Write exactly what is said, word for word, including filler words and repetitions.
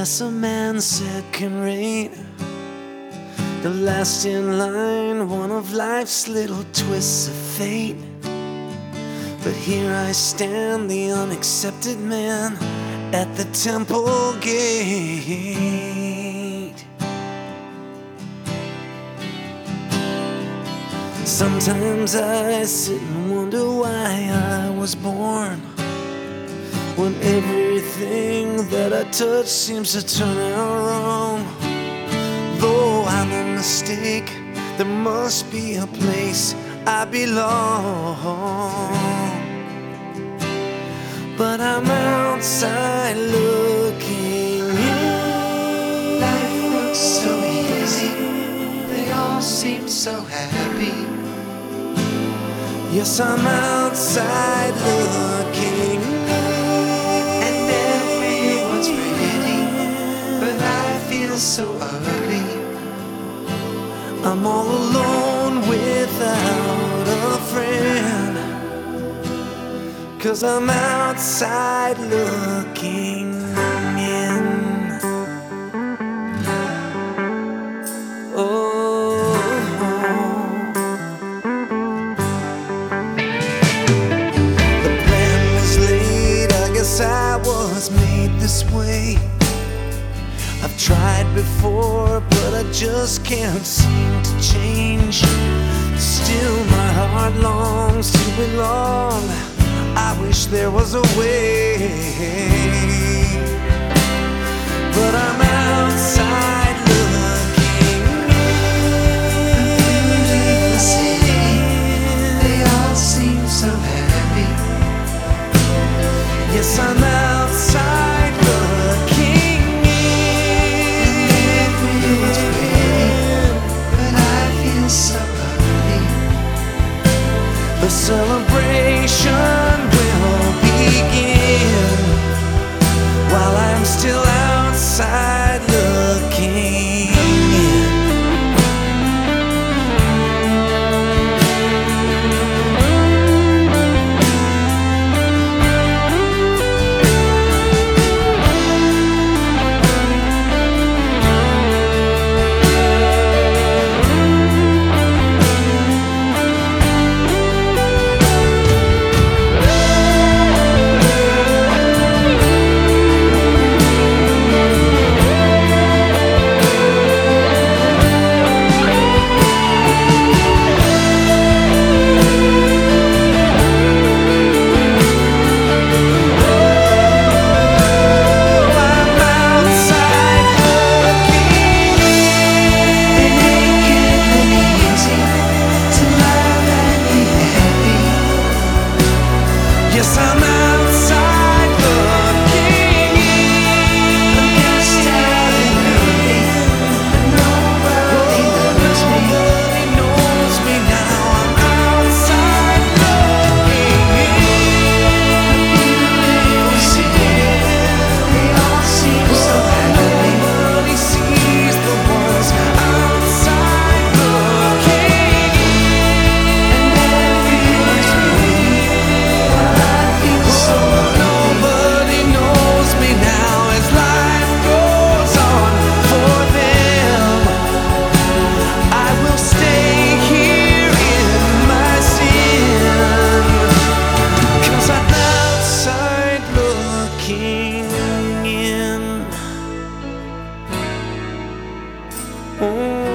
guess a man's second rate, the last in line, one of life's little twists of fate. But here I stand, the unaccepted man at the temple gate. Sometimes I sit and wonder why I was born, when everything that I touch seems to turn out wrong. Though I'm a mistake, there must be a place I belong. But I'm outside looking in. Life looks so easy, they all seem so happy. Yes, I'm outside looking in. And everyone's pretty, but I feel so ugly. I'm all alone without a friend, 'cause I'm outside looking in. Oh, the plan was laid, I guess I was made this way. I've tried before, but I just can't seem to change. Still my heart longs to belong. I wish there was a way, but I'm outside looking in. The city, they all seem so happy. Yes, I'm outside looking in. Everyone's pretty, but I feel so ugly. The celebration will begin while I'm still outside looking in. Yes, I'm outside looking in. I'm just out and early, and nobody knows me. Nobody knows me now. I'm outside looking in. Beautiful city, they all seem so happy. Nobody sees the ones outside looking in. And everyone's pretty, but I feel so ugly. Nobody knows me now as life goes on for them. I will stay here in my sin, 'cause I'm outside looking in. Oh.